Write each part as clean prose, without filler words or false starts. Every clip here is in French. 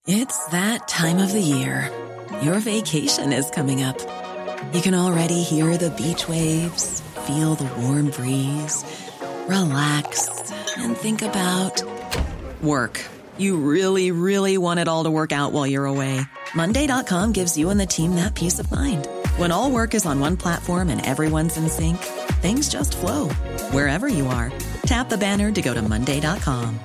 It's that time of the year. Your vacation is coming up. You can already hear the beach waves, feel the warm breeze, relax, and think about work. You really, really want it all to work out while you're away. Monday.com gives you and the team that peace of mind. When all work is on one platform and everyone's in sync, things just flow. Wherever you are, tap the banner to go to Monday.com.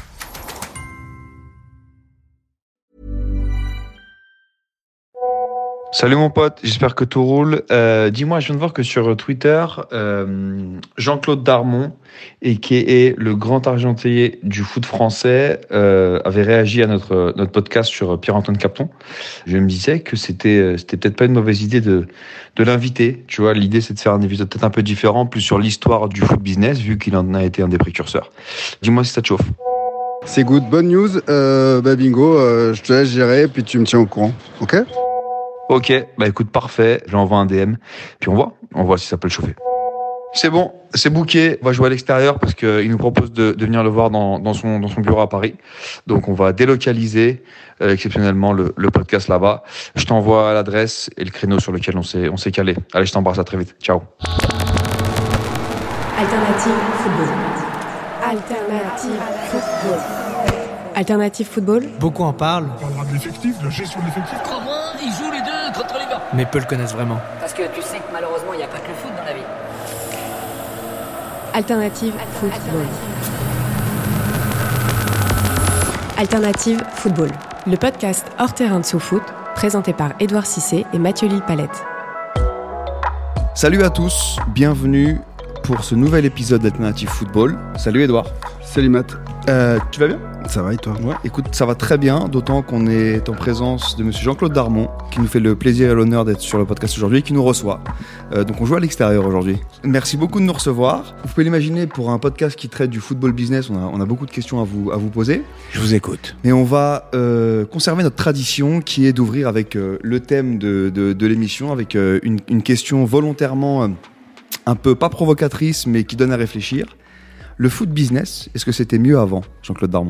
Salut mon pote, j'espère que tout roule. Dis-moi, je viens de voir que sur Twitter, Jean-Claude Darmon, et qui est le grand argentier du foot français, avait réagi à notre podcast sur Pierre-Antoine Capton. Je me disais que c'était peut-être pas une mauvaise idée de l'inviter. Tu vois, l'idée c'est de faire un épisode peut-être un peu différent, plus sur l'histoire du foot business, vu qu'il en a été un des précurseurs. Dis-moi si ça te chauffe. C'est good, bonne news. Bingo, je te laisse gérer, puis tu me tiens au courant, ok ? Ok, bah écoute, parfait, j'envoie un DM, puis on voit si ça peut le chauffer. C'est bon, c'est booké, on va jouer à l'extérieur parce qu'il nous propose de venir le voir dans son bureau à Paris. Donc on va délocaliser exceptionnellement le podcast là-bas. Je t'envoie l'adresse et le créneau sur lequel on s'est calé. Allez, je t'embrasse, à très vite, ciao. Alternative football. Alternative football. Alternative football. Beaucoup en parlent. On parlera de l'effectif, de la gestion de l'effectif. Comment ils jouent les deux contre les gars. Mais peu le connaissent vraiment. Parce que tu sais que malheureusement, il n'y a pas que le foot dans la vie. Alternative football. Alternative football. Le podcast hors terrain de sous-foot, présenté par Édouard Cissé et Mathieu Lille-Palette. Salut à tous, bienvenue pour ce nouvel épisode d'Alternative Football. Salut Édouard. Salut Matt. Tu vas bien ? Ça va et toi ? Ouais, écoute, ça va très bien, d'autant qu'on est en présence de monsieur Jean-Claude Darmon, qui nous fait le plaisir et l'honneur d'être sur le podcast aujourd'hui et qui nous reçoit. Donc on joue à l'extérieur aujourd'hui. Merci beaucoup de nous recevoir. Vous pouvez l'imaginer, pour un podcast qui traite du football business, on a beaucoup de questions à vous poser. Je vous écoute. Mais on va conserver notre tradition qui est d'ouvrir avec le thème de l'émission, avec une question volontairement un peu pas provocatrice, mais qui donne à réfléchir. Le foot business, est-ce que c'était mieux avant, Jean-Claude Darmon ?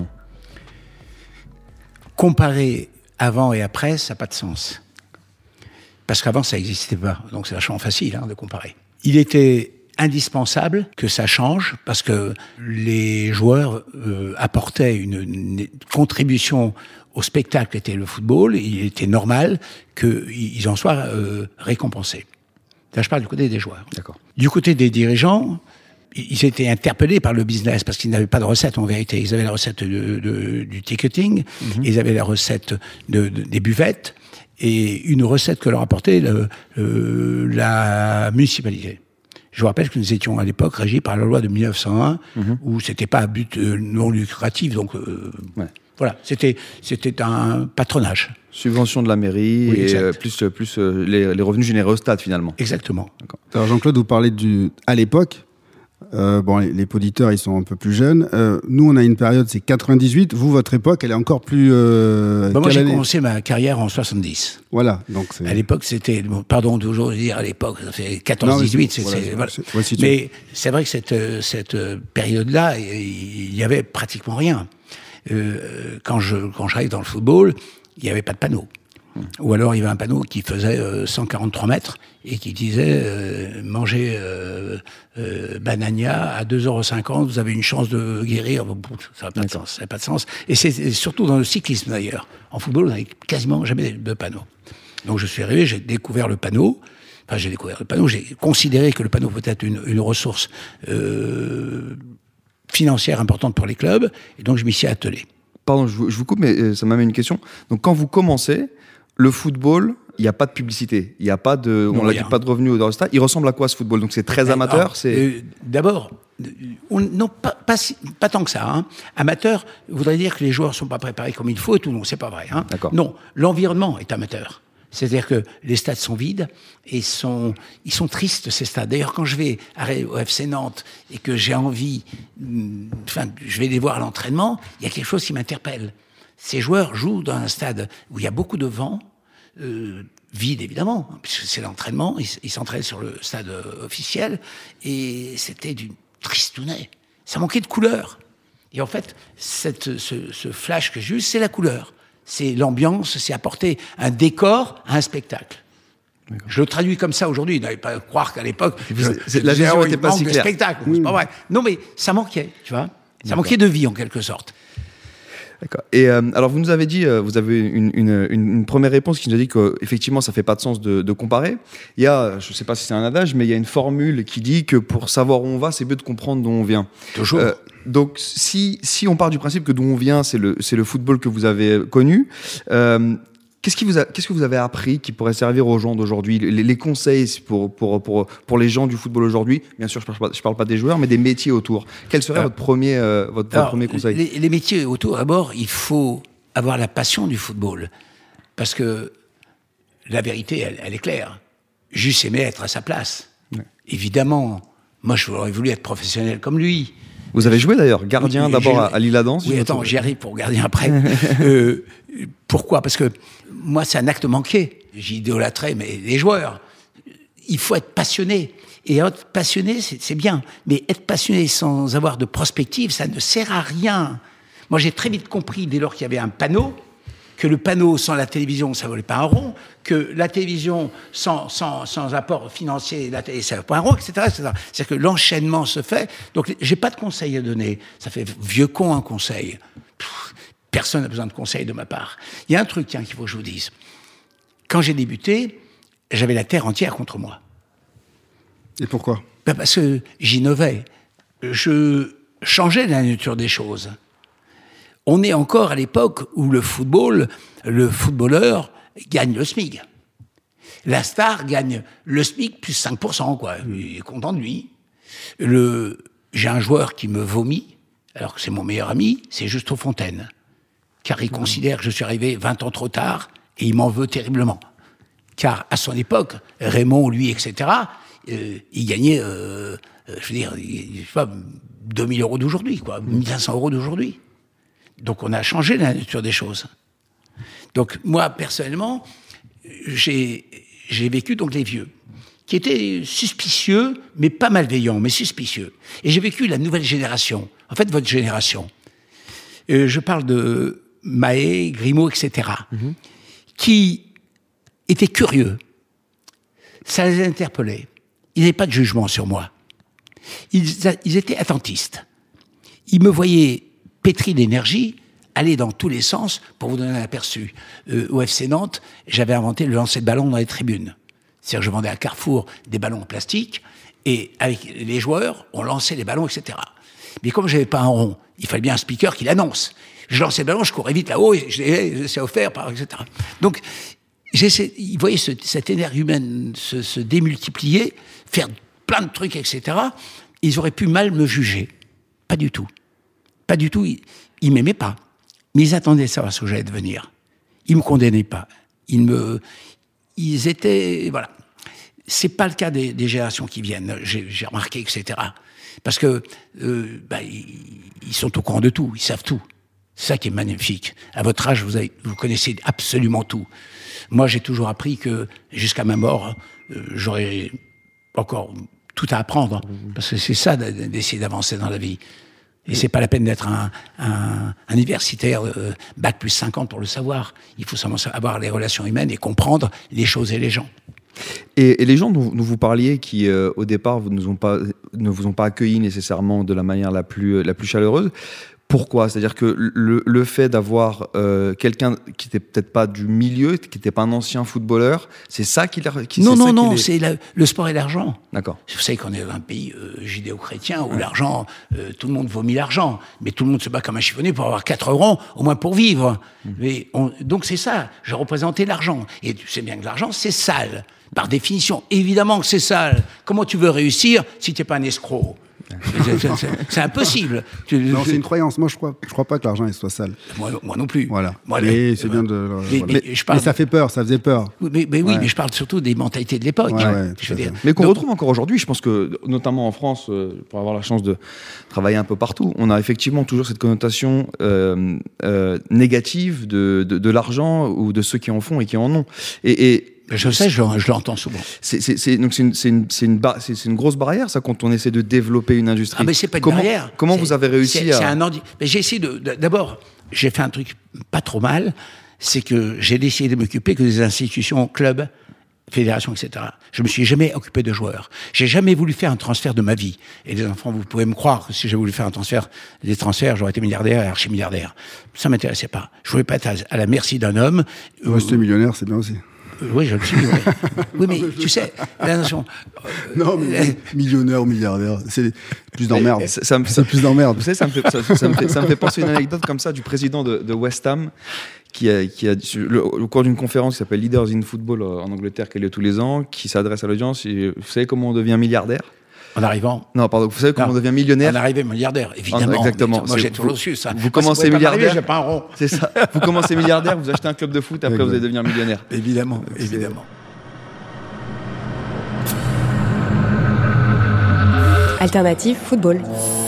Comparer avant et après, ça n'a pas de sens. Parce qu'avant, ça n'existait pas. Donc c'est vachement facile de comparer. Il était indispensable que ça change parce que les joueurs apportaient une contribution au spectacle qu'était le football. Il était normal qu'ils en soient récompensés. Là, je parle du côté des joueurs. D'accord. Du côté des dirigeants, ils étaient interpellés par le business parce qu'ils n'avaient pas de recette en vérité. Ils avaient la recette du ticketing, ils avaient la recette des buvettes et une recette que leur apportait la municipalité. Je vous rappelle que nous étions à l'époque régis par la loi de 1901 où c'était pas à but non lucratif. Donc voilà, c'était un patronage. Subvention de la mairie, oui, et plus les revenus générés au stade finalement. Exactement. D'accord. Alors Jean-Claude, vous parlez à l'époque. Les auditeurs, ils sont un peu plus jeunes. Nous, on a une période, c'est 98. Vous, votre époque, elle est encore plus... moi, j'ai commencé ma carrière en 70. Voilà. Donc à l'époque, c'était... Pardon de toujours dire à l'époque, ça fait 14-18. Voilà. Mais c'est vrai que cette période-là, il n'y avait pratiquement rien. Quand j'arrive dans le football, il n'y avait pas de panneau. Ou alors il y avait un panneau qui faisait 143 mètres et qui disait mangez Banania à 2,50 €, vous avez une chance de guérir. Ça n'a pas de sens, ça n'a pas de sens. Et c'est surtout dans le cyclisme d'ailleurs. En football, on n'avait quasiment jamais de panneau. Donc je suis arrivé, j'ai découvert le panneau. Enfin, j'ai considéré que le panneau peut être une ressource financière importante pour les clubs, et donc je m'y suis attelé. Pardon, je vous coupe, mais ça m'amène une question. Donc quand vous commencez, le football, il n'y a pas de publicité, il n'y a pas de, pas de revenus dans le stade. Il ressemble à quoi ce football ? Donc c'est très amateur. D'abord, pas tant que ça. Amateur voudrait dire que les joueurs ne sont pas préparés comme il faut et tout. Non, c'est pas vrai. D'accord. Non, l'environnement est amateur. C'est-à-dire que les stades sont vides et ils sont tristes, ces stades. D'ailleurs, quand je vais au FC Nantes et que j'ai envie, je vais les voir à l'entraînement, il y a quelque chose qui m'interpelle. Ces joueurs jouent dans un stade où il y a beaucoup de vent, vide évidemment, puisque c'est l'entraînement, ils s'entraînent sur le stade officiel, et c'était d'une tristounet. Ça manquait de couleur. Et en fait, ce flash que j'ai eu, c'est la couleur. C'est l'ambiance, c'est apporter un décor à un spectacle. Je le traduis comme ça aujourd'hui. N'allez pas croire qu'à l'époque, la vision n'était pas si claire. Spectacle. C'est pas vrai. Non, mais ça manquait, tu vois. Ça manquait de vie, en quelque sorte. D'accord. Et alors, vous nous avez dit, vous avez une première réponse qui nous a dit qu'effectivement, ça fait pas de sens de comparer. Il y a, je sais pas si c'est un adage, mais il y a une formule qui dit que pour savoir où on va, c'est mieux de comprendre d'où on vient. Toujours. Donc, si on part du principe que d'où on vient, c'est le football que vous avez connu, qu'est-ce que vous avez appris qui pourrait servir aux gens d'aujourd'hui, les conseils pour les gens du football aujourd'hui? Bien sûr, je parle pas des joueurs, mais des métiers autour. Quel serait votre premier conseil? Les métiers autour, d'abord, il faut avoir la passion du football. Parce que la vérité, elle est claire. Juste aimer être à sa place. Ouais. Évidemment, moi, j'aurais voulu être professionnel comme lui. Vous avez joué d'ailleurs, gardien d'abord à Lille-Adam. Oui, attends, j'y arrive pour gardien après. Pourquoi? Parce que moi, c'est un acte manqué. J'idolâtrais, mais les joueurs, il faut être passionné. Et être passionné, c'est bien. Mais être passionné sans avoir de prospective, ça ne sert à rien. Moi, j'ai très vite compris, dès lors qu'il y avait un panneau, que le panneau sans la télévision, ça ne valait pas un rond, que la télévision sans apport financier, la télé, ça ne valait pas un rond, etc., etc. C'est-à-dire que l'enchaînement se fait. Donc, j'ai pas de conseils à donner. Ça fait vieux con un conseil. Personne n'a besoin de conseils de ma part. Il y a un truc, tiens, qu'il faut que je vous dise. Quand j'ai débuté, j'avais la terre entière contre moi. Et pourquoi? Parce que j'innovais. Je changeais la nature des choses. On est encore à l'époque où le footballeur gagne le SMIC. La star gagne le SMIC plus 5%, quoi. Il est content de lui. J'ai un joueur qui me vomit, alors que c'est mon meilleur ami, c'est Justo Fontaine. Car il considère que je suis arrivé 20 ans trop tard, et il m'en veut terriblement. Car à son époque, Raymond, lui, etc., il gagnait, je sais pas, 2000 euros d'aujourd'hui, quoi, 1500 euros d'aujourd'hui. Donc on a changé la nature des choses. Donc moi, personnellement, j'ai vécu donc les vieux, qui étaient suspicieux, mais pas malveillants, mais suspicieux. Et j'ai vécu la nouvelle génération, en fait votre génération. Je parle de Mahé, Grimaud, etc., qui étaient curieux. Ça les interpellait. Ils n'avaient pas de jugement sur moi. Ils étaient attentistes. Ils me voyaient pétri d'énergie, aller dans tous les sens. Pour vous donner un aperçu, au FC Nantes, j'avais inventé le lancer de ballon dans les tribunes. C'est-à-dire que je vendais à Carrefour des ballons en plastique, et avec les joueurs, on lançait les ballons, etc. Mais comme je n'avais pas un rond, il fallait bien un speaker qui l'annonce. Je lançais le ballon, je courais vite là-haut, et c'est offert, etc. Donc, ils voyaient cette énergumène se démultiplier, faire plein de trucs, etc. Ils auraient pu mal me juger. Pas du tout. Pas du tout. Ils m'aimaient pas. Mais ils attendaient de savoir ce que j'allais devenir. Ils me condamnaient pas. Ils étaient, voilà. C'est pas le cas des générations qui viennent. J'ai remarqué, etc. Parce que, ils sont au courant de tout. Ils savent tout. C'est ça qui est magnifique. À votre âge, vous connaissez absolument tout. Moi, j'ai toujours appris que, jusqu'à ma mort, j'aurais encore tout à apprendre. Parce que c'est ça d'essayer d'avancer dans la vie. Et c'est pas la peine d'être un universitaire bac plus 50 pour le savoir. Il faut seulement avoir les relations humaines et comprendre les choses et les gens. Et les gens dont vous parliez, qui au départ ne vous ont pas accueillis nécessairement de la manière la plus chaleureuse, pourquoi? C'est-à-dire que le fait d'avoir quelqu'un qui n'était peut-être pas du milieu, qui n'était pas un ancien footballeur, c'est ça qui Non, c'est le sport et l'argent. D'accord. Vous savez qu'on est dans un pays judéo-chrétien où l'argent, tout le monde vomit l'argent, mais tout le monde se bat comme un chiffonnier pour avoir 4 euros, au moins pour vivre. Donc c'est ça, je représentais l'argent. Et tu sais bien que l'argent, c'est sale. Par définition, évidemment que c'est sale. Comment tu veux réussir si tu n'es pas un escroc? C'est impossible. Non, c'est une croyance. Moi, je crois pas que l'argent soit sale. Moi non plus. Voilà. Moi, mais c'est bien de. Mais ça fait peur, ça faisait peur. Mais je parle surtout des mentalités de l'époque. Mais qu'on retrouve encore aujourd'hui. Je pense que, notamment en France, pour avoir la chance de travailler un peu partout, on a effectivement toujours cette connotation négative de l'argent ou de ceux qui en font et qui en ont. Je sais, je l'entends souvent. Donc c'est une grosse barrière, ça, quand on essaie de développer une industrie. Ah, mais c'est pas une barrière. Comment vous avez réussi à... Mais j'ai essayé d'abord, j'ai fait un truc pas trop mal. c'est que j'ai décidé de m'occuper que des institutions, clubs, fédérations, etc. Je me suis jamais occupé de joueurs. J'ai jamais voulu faire un transfert de ma vie. Et les enfants, vous pouvez me croire que si j'ai voulu faire des transferts, j'aurais été milliardaire et archi-milliardaire. Ça m'intéressait pas. Je voulais pas être à la merci d'un homme. Rester millionnaire, c'est bien aussi. Oui, je le suis. Oui, oui mais tu sais, attention. Non, mais millionnaire ou milliardaire, c'est plus d'emmerde. C'est plus d'emmerde. Vous savez, ça me fait penser à une anecdote comme ça du président de West Ham qui a au cours d'une conférence qui s'appelle Leaders in Football en Angleterre qui a lieu tous les ans, qui s'adresse à l'audience. Vous savez comment on devient milliardaire? En arrivant. Non, pardon. Vous savez comment on devient millionnaire? En arrivant milliardaire, évidemment. Exactement. Moi, j'ai toujours su ça. Vous commencez milliardaire. J'ai pas un rond. C'est ça. Vous commencez milliardaire, vous achetez un club de foot, après vous allez devenir millionnaire. Évidemment, évidemment. Alternative football.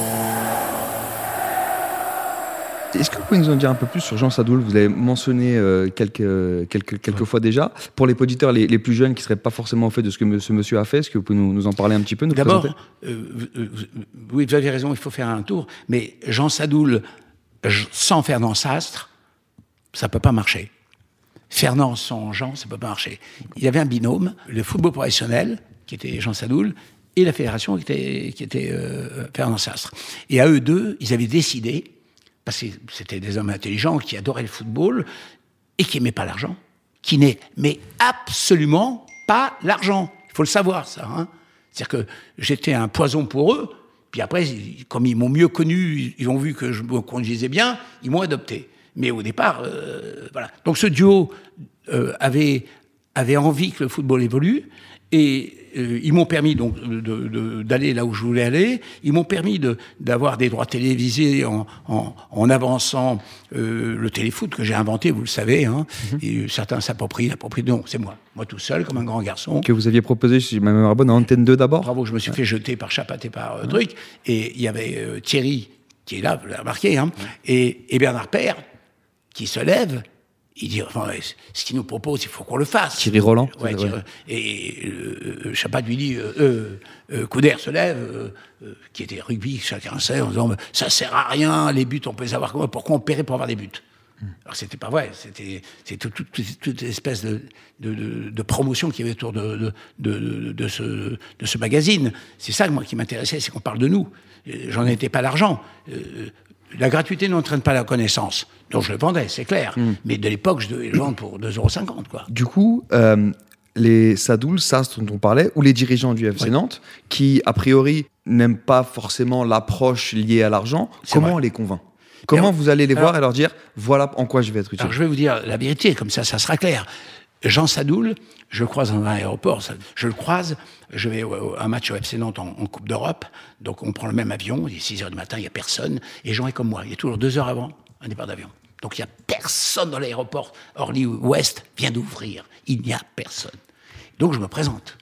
Est-ce que vous pouvez nous en dire un peu plus sur Jean Sadoul? Vous l'avez mentionné quelques fois déjà. Pour les auditeurs les plus jeunes qui ne seraient pas forcément au fait de ce que ce monsieur a fait, est-ce que vous pouvez nous en parler un petit peu, nous D'abord, présenter oui, vous avez raison, il faut faire un tour. Mais Jean Sadoul, sans Fernand Sastre, ça ne peut pas marcher. Fernand sans Jean, ça ne peut pas marcher. Il y avait un binôme, le football professionnel, qui était Jean Sadoul, et la fédération, qui était Fernand Sastre. Et à eux deux, ils avaient décidé, parce que c'était des hommes intelligents qui adoraient le football et qui n'aimaient pas l'argent, qui n'aimaient absolument pas l'argent. Il faut le savoir, ça. Hein. C'est-à-dire que j'étais un poison pour eux, puis après, comme ils m'ont mieux connu, ils ont vu que je me conduisais bien, ils m'ont adopté. Mais au départ, voilà. Donc ce duo avait envie que le football évolue, et ils m'ont permis donc d'aller là où je voulais aller. Ils m'ont permis d'avoir des droits télévisés en avançant le téléfoot que j'ai inventé, vous le savez. Hein. Et certains s'approprient. Non, c'est moi tout seul, comme un grand garçon. Que vous aviez proposé, si ma mémoire est bonne, à Antenne 2 d'abord. Bravo, je me suis fait jeter par Chapat et par truc. Et il y avait Thierry, qui est là, vous l'avez remarqué, hein, et Bernard Père, qui se lève. Il dit, enfin, ce qu'il nous propose, il faut qu'on le fasse. Thierry Roland. Ouais, et Chapat lui dit, Couder se lève, qui était rugby, chacun sait, en disant, ça sert à rien, les buts, on peut les avoir comment, pourquoi on paierait pour avoir des buts? Alors c'était pas vrai, c'était toute espèce de promotion qu'il y avait autour de ce magazine. C'est ça, moi, qui m'intéressait, c'est qu'on parle de nous. J'en étais pas l'argent. La gratuité n'entraîne pas la connaissance. Donc je le vendais, c'est clair. Mais de l'époque, je devais le vendre pour 2,50 €, quoi. Du coup, les Sadoul, Sastre dont on parlait, ou les dirigeants du FC Nantes, qui, a priori, n'aiment pas forcément l'approche liée à l'argent, comment on les convainc? Comment vous allez les voir et leur dire, voilà en quoi je vais être utile? Alors je vais vous dire la vérité, comme ça sera clair. Jean Sadoul, je le croise dans un aéroport, je vais à un match au FC Nantes en Coupe d'Europe, donc on prend le même avion, il est 6h du matin, il n'y a personne, et Jean est comme moi, il est toujours 2 heures avant un départ d'avion. Donc il n'y a personne dans l'aéroport, Orly Ouest vient d'ouvrir, il n'y a personne. Donc je me présente.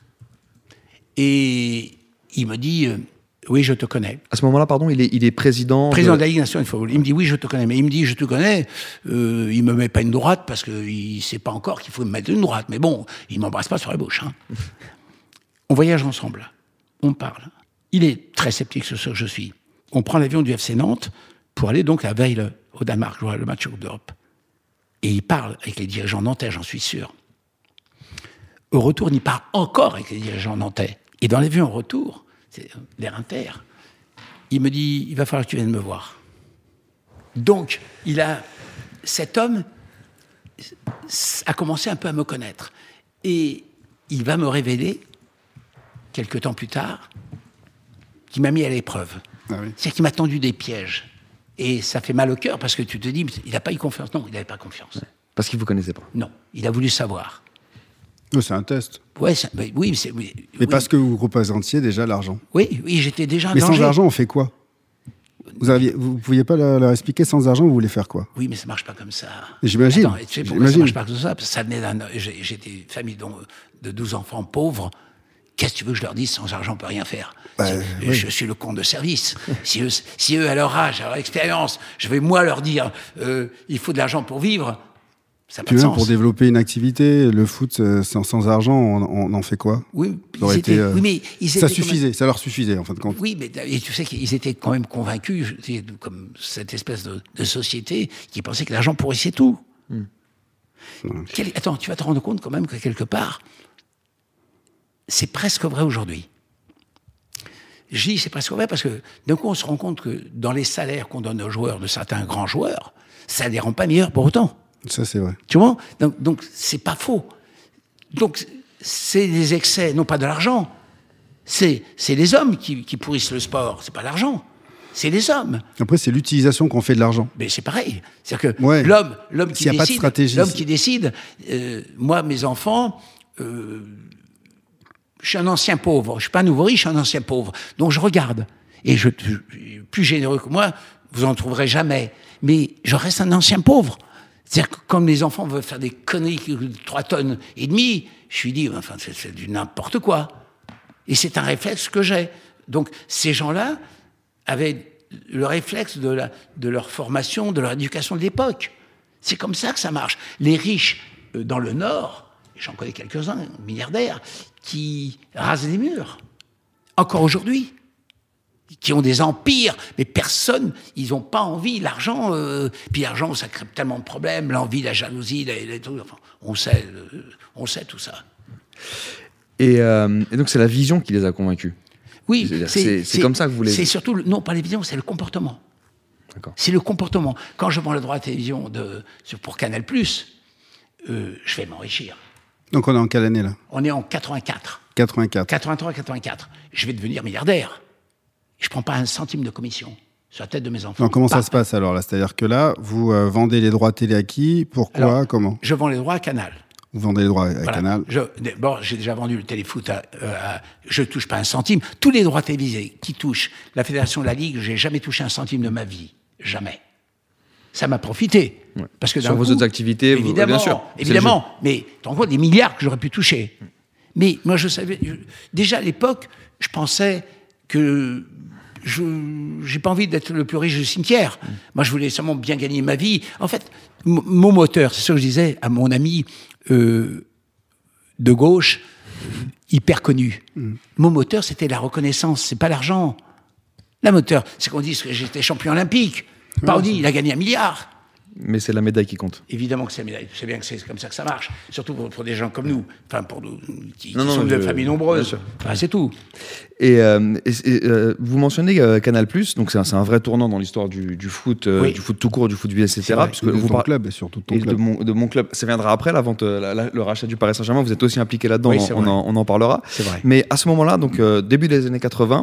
Et il me dit, oui, je te connais. À ce moment-là, pardon, il est président de la Ligue nationale de football. Il me dit, oui, je te connais. Mais il me dit, je te connais, il ne me met pas une droite parce qu'il ne sait pas encore qu'il faut me mettre une droite. Mais bon, il ne m'embrasse pas sur la bouche. Hein. On voyage ensemble. On parle. Il est très sceptique sur ce que je suis. On prend l'avion du FC Nantes pour aller donc à Veil, au Danemark, jouer le match de Coupe d'Europe. Et il parle avec les dirigeants nantais, j'en suis sûr. Au retour, il parle encore avec les dirigeants nantais. Et dans l'avion au retour, c'est l'air inter, il me dit, il va falloir que tu viennes me voir. Donc, cet homme a commencé un peu à me connaître. Et il va me révéler, quelque temps plus tard, qu'il m'a mis à l'épreuve. Ah oui. C'est qu'il m'a tendu des pièges. Et ça fait mal au cœur, parce que tu te dis, il n'a pas eu confiance. Non, il n'avait pas confiance. Ouais. Parce qu'il ne vous connaissait pas. Non, il a voulu savoir. Oh, c'est un test. Ouais, oui, mais parce que vous représentiez déjà l'argent. Oui, j'étais déjà un mais danger. Sans argent, on fait quoi? Vous ne pouviez pas leur expliquer, sans argent, vous voulez faire quoi? Oui, mais ça ne marche pas comme ça. J'imagine. Attends, tu sais pourquoi ça ne marche pas comme ça? Parce que ça venait j'étais famille de 12 enfants pauvres. Qu'est-ce que tu veux que je leur dise? Sans argent, on ne peut rien faire. Oui. Je suis le con de service. si eux, à leur âge, à leur expérience, je vais moi leur dire il faut de l'argent pour vivre, ça n'a pas de sens. Pour développer une activité, le foot sans argent, on en fait quoi? Oui, mais ça suffisait, ça leur suffisait en fin de compte. Oui, mais et tu sais qu'ils étaient quand même convaincus, comme cette espèce de société qui pensait que l'argent pourrissait tout. Attends, tu vas te rendre compte quand même que quelque part, c'est presque vrai aujourd'hui. Je dis c'est presque vrai parce que d'un coup on se rend compte que dans les salaires qu'on donne aux joueurs, de certains grands joueurs, ça ne les rend pas meilleurs pour autant. Ça, c'est vrai. Tu vois ? Donc c'est pas faux. Donc c'est des excès, non pas de l'argent. C'est les hommes qui pourrissent le sport, c'est pas l'argent. C'est les hommes. Après, c'est l'utilisation qu'on fait de l'argent. Mais c'est pareil. C'est-à-dire que Ouais. l'homme qui S'il y a pas de décide, stratégie, l'homme c'est- qui décide, moi, mes enfants, je suis un ancien pauvre. Je suis pas un nouveau riche, je suis un ancien pauvre. Donc je regarde. Et plus généreux que moi, vous en trouverez jamais. Mais je reste un ancien pauvre. C'est-à-dire que quand mes enfants veulent faire des conneries de 3 tonnes et demie, je lui dis, enfin, c'est du n'importe quoi. Et c'est un réflexe que j'ai. Donc ces gens-là avaient le réflexe de leur formation, de leur éducation de l'époque. C'est comme ça que ça marche. Les riches dans le Nord, j'en connais quelques-uns, milliardaires, qui rasent les murs, encore aujourd'hui, qui ont des empires, mais personne, ils n'ont pas envie. L'argent, puis l'argent, ça crée tellement de problèmes, l'envie, la jalousie, enfin, on sait tout ça. Et donc, c'est la vision qui les a convaincus. Oui, c'est comme ça que vous les... C'est surtout, non, pas les visions, c'est le comportement. D'accord. C'est le comportement. Quand je vends le droit à télévision pour Canal+, je vais m'enrichir. Donc, on est en quelle année, là ? On est en 84. 84. 83, 84. Je vais devenir milliardaire. Je ne prends pas un centime de commission sur la tête de mes enfants. Donc, comment ça se passe, alors, là ? C'est-à-dire que là, vous vendez les droits télé à qui ? Pourquoi ? Alors, Comment ? Je vends les droits à Canal. Vous vendez les droits à Voilà. Canal. D'abord, j'ai déjà vendu le téléfoot je touche pas un centime. Tous les droits télévisés qui touchent la Fédération de la Ligue, j'ai jamais touché un centime de ma vie. Jamais. Ça m'a profité. Ouais. Parce que Sur vos autres activités, évidemment, bien sûr. Évidemment. Mais t'en vois des milliards que j'aurais pu toucher. Mais moi, je savais, déjà à l'époque, je pensais que j'ai pas envie d'être le plus riche du cimetière. Moi, je voulais seulement bien gagner ma vie. En fait, mon moteur, c'est ce que je disais à mon ami de gauche, hyper connu. Mon moteur, c'était la reconnaissance, c'est pas l'argent. La moteur, c'est qu'on dise que j'étais champion olympique. Parodi, il a gagné 1 milliard. Mais c'est la médaille qui compte. Évidemment que c'est la médaille. Je sais bien que c'est comme ça que ça marche. Surtout pour des gens comme nous. Enfin, pour nous, qui Non, sont de familles bien nombreuses. sûr. Enfin, c'est tout. Et vous mentionnez Canal+, donc c'est un vrai tournant dans l'histoire du foot, Oui. du foot tout court, du foot business, etc. vrai. Puisque Et de vous ton par- club, et surtout de ton et club. de mon club. Ça viendra après la vente, le rachat du Paris Saint-Germain. Vous êtes aussi impliqué là-dedans, Oui, c'est vrai. on en parlera. C'est vrai. Mais à ce moment-là, donc début des années 80,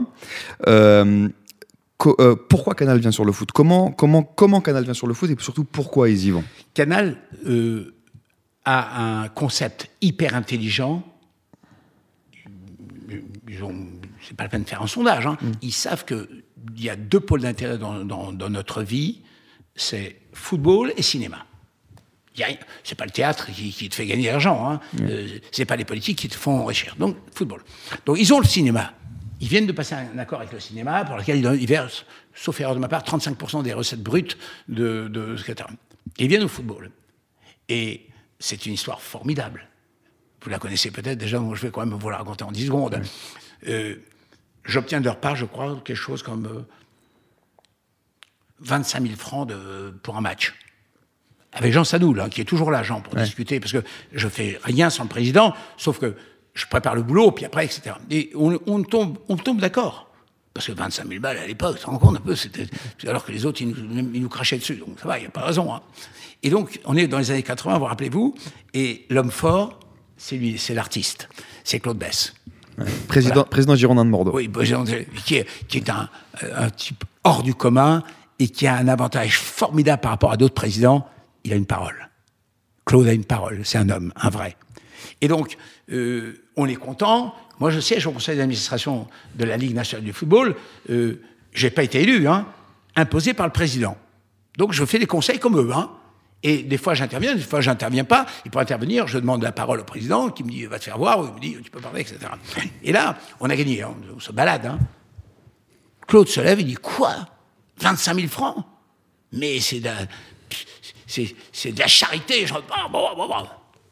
pourquoi Canal vient sur le foot ? Comment Canal vient sur le foot et surtout pourquoi ils y vont ? Canal a un concept hyper intelligent. C'est pas la peine de faire un sondage. Hein. Ils savent qu'il y a 2 pôles d'intérêt dans notre vie, c'est football et cinéma. C'est pas le théâtre qui te fait gagner l'argent. Hein. C'est pas les politiques qui te font enrichir. Donc, football. Donc, ils ont le cinéma. Ils viennent de passer un accord avec le cinéma pour lequel ils versent, sauf erreur de ma part, 35% des recettes brutes de etc. Et ils viennent au football. Et c'est une histoire formidable. Vous la connaissez peut-être déjà, moi je vais quand même vous la raconter en 10 secondes. J'obtiens de leur part, je crois, quelque chose comme 25 000 francs pour un match. Avec Jean Sadoul, hein, qui est toujours là, Jean, pour discuter, parce que je fais rien sans le président, sauf que je prépare le boulot, puis après, etc. Et on tombe d'accord. Parce que 25 000 balles à l'époque, tu te rends compte un peu, alors que les autres, ils nous crachaient dessus. Donc ça va, il n'y a pas raison. Hein. Et donc, on est dans les années 80, vous rappelez-vous, et l'homme fort, c'est lui, c'est l'artiste. C'est Claude Bess. Ouais. Président Girondin de Bordeaux. Oui, qui est un type hors du commun et qui a un avantage formidable par rapport à d'autres présidents. Il a une parole. Claude a une parole. C'est un homme, un vrai. Et donc, on est content. Moi, je siège au conseil d'administration de la Ligue nationale du football. J'ai pas été élu, hein, imposé par le président. Donc, je fais des conseils comme eux, hein. Et des fois, j'interviens, des fois, j'interviens pas. Et pour intervenir, je demande la parole au président, qui me dit, va te faire voir, ou il me dit, tu peux parler, etc. Et là, on a gagné, hein, on se balade, hein. Claude se lève, il dit, quoi ? 25 000 francs ? Mais c'est de la charité. Je regarde, Moi,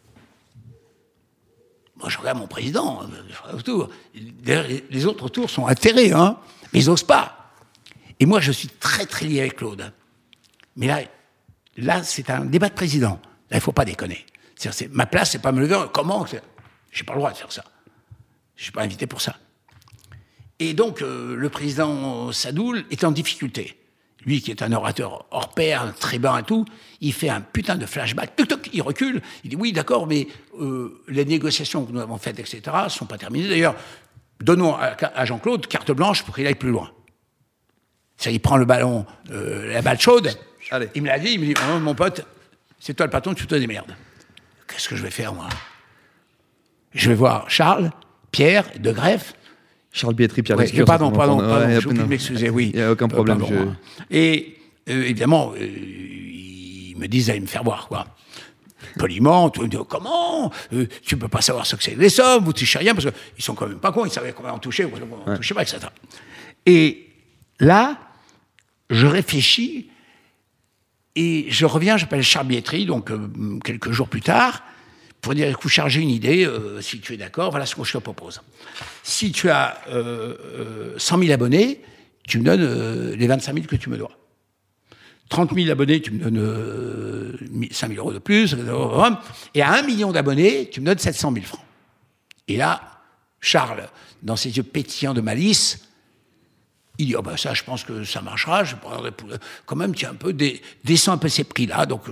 je regarde mon président, je regarde autour. Les autres autour sont atterrés, hein, mais ils n'osent pas. Et moi, je suis très, très lié avec Claude. Mais là, c'est un débat de président. Là, il ne faut pas déconner. Ma place, c'est pas me lever. Comment? J'ai pas le droit de faire ça. Je suis pas invité pour ça. Et donc, le président Sadoul est en difficulté. Lui, qui est un orateur hors pair, très bas et tout, il fait un putain de flashback. Toc, toc, il recule. Il dit, oui, d'accord, mais les négociations que nous avons faites, etc., ne sont pas terminées. D'ailleurs, donnons à Jean-Claude carte blanche pour qu'il aille plus loin. Ça, il prend le ballon, la balle chaude. Allez. Il me l'a dit, il me dit, oh, mon pote, c'est toi le patron, tu te démerdes. Qu'est-ce que je vais faire, moi? Je vais voir Charles, Pierre, De Greff. Charles Bietri, Pierre Ouais, Lescure. pardon, je vous prie de m'excuser, oui. Il n'y a aucun problème. Et évidemment, ils me disent d'aller me faire voir, quoi. Poliment, tout, comment tu peux pas savoir ce que c'est les sommes, vous touchez rien, parce qu'ils sont quand même pas cons, ils savaient combien on touchait, on touchait pas, etc. Et là, je réfléchis, et je reviens, j'appelle Charles Bietri, donc quelques jours plus tard, pour dire, écoute, Charles, j'ai une idée, si tu es d'accord, voilà ce que je te propose. Si tu as 100 000 abonnés, tu me donnes les 25 000 que tu me dois. 30 000 abonnés, tu me donnes 5 000 euros de plus. Et à 1 million d'abonnés, tu me donnes 700 000 francs. Et là, Charles, dans ses yeux pétillants de malice, il dit, oh ben ça, je pense que ça marchera. Je prendrai quand même, tu es un peu descends un peu ces prix-là. Donc,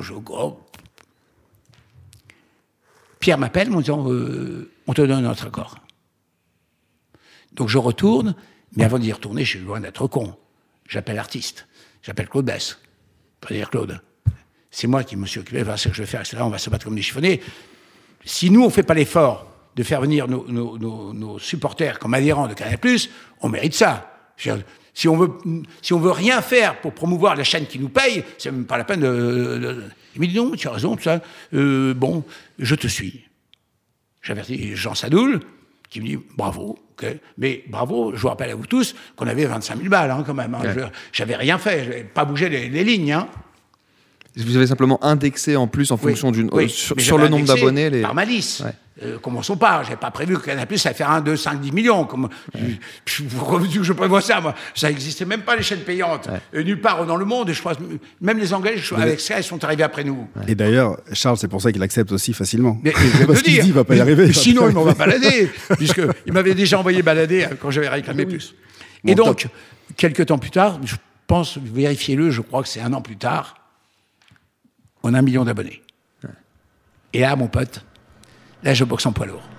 Pierre m'appelle en disant, on te donne notre accord. Donc, je retourne, mais avant d'y retourner, je suis loin d'être con. J'appelle l'artiste. J'appelle Claude Bess. Pas dire Claude. C'est moi qui me suis occupé, voilà ce que je vais faire, etc. On va se battre comme des chiffonnés. Si nous, on ne fait pas l'effort de faire venir nos supporters comme adhérents de Canal+, on mérite ça. Si on veut rien faire pour promouvoir la chaîne qui nous paye, c'est même pas la peine de... Il me dit non, tu as raison, tout ça. Bon, je te suis. J'avertis Jean Sadoul, qui me dit bravo, okay. Mais bravo, je vous rappelle à vous tous qu'on avait 25 000 balles quand même. Ouais. J'avais rien fait, je n'avais pas bougé les lignes. Vous avez simplement indexé en plus en fonction sur le nombre d'abonnés. Par malice. Ouais. Commençons pas, je n'avais pas prévu que Canal+, ça allait faire 1, 2, 5, 10 millions. Je prévois ça, moi. Ça n'existait même pas, les chaînes payantes. Ouais. Nulle part dans le monde. Et je pense, même les Anglais, avec ça, ils sont arrivés après nous. Ouais. Et d'ailleurs, Charles, c'est pour ça qu'il accepte aussi facilement. Parce qu'il dit, il ne va pas y arriver. Sinon, il m'en va balader. Puisqu'il m'avait déjà envoyé balader quand j'avais réclamé plus. Bon, et donc, quelques temps plus tard, je pense, vérifiez-le, je crois que c'est 1 an plus tard, on a 1 million d'abonnés. Ouais. Et là, mon pote, là, je boxe en poids lourd.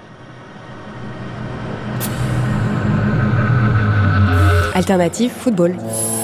Alternative football.